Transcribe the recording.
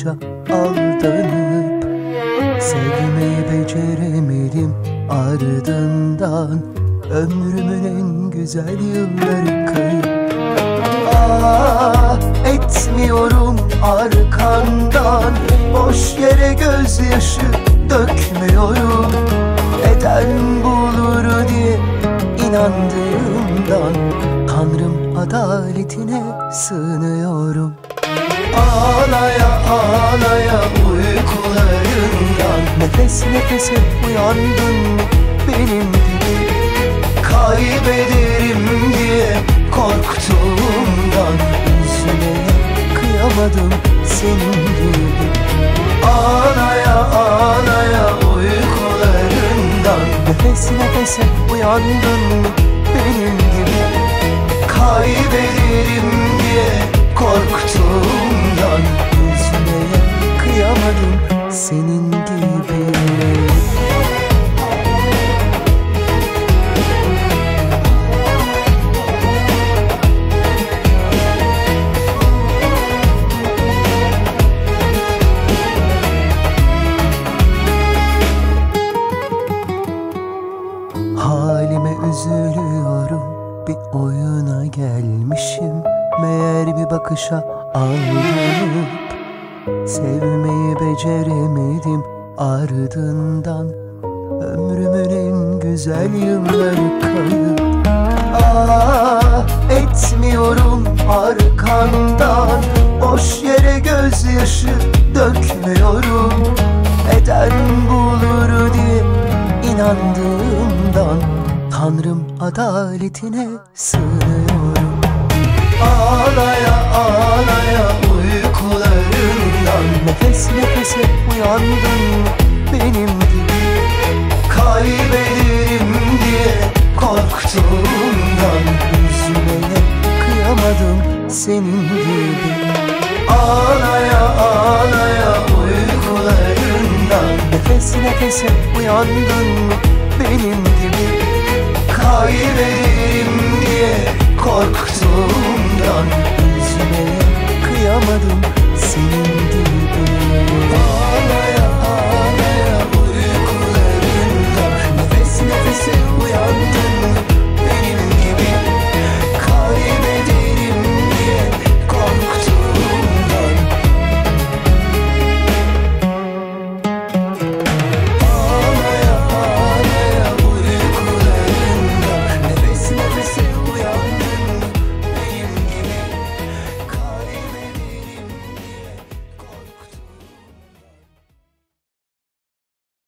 bakışa aldanıp sevmeyi beceremedim ardından. Ömrümün en güzel yılları kayıp. Etmiyorum arkandan, boş yere gözyaşı dökmüyorum. Eden bulur diye inandığımdan Tanrım adaletine sığınıyorum. Ağlaya ağlaya uykularından nefes nefese uyandın mı benim gibi? Kaybederim diye korktuğumdan üzülmeye kıyamadım senin gibi. Ağlaya ağlaya uykularından nefes nefese uyandın mı benim gibi? Kaybederim diye korktuğumdan üzülmeye kıyamadım senin gibi. Halime üzülüyorum, bir oyuna gelmişim. Meğer bir bakışa aldanıp sevmeyi beceremedim ardından. Ömrümün en güzel yılları kayıp. Etmiyorum arkandan, boş yere gözyaşı dökmüyorum. Eden bulur diye inandığımdan Tanrım adaletine sığınıyorum. Ağlaya ağlaya uykularından nefes nefese uyandın mı benim gibi? Kaybederim diye korktuğumdan üzülmeye kıyamadım senin gibi. Ağlaya ağlaya uykularından nefes nefese uyandın mı benim gibi? Kaybederim diye korktuğumdan üzülmeye kıyamadım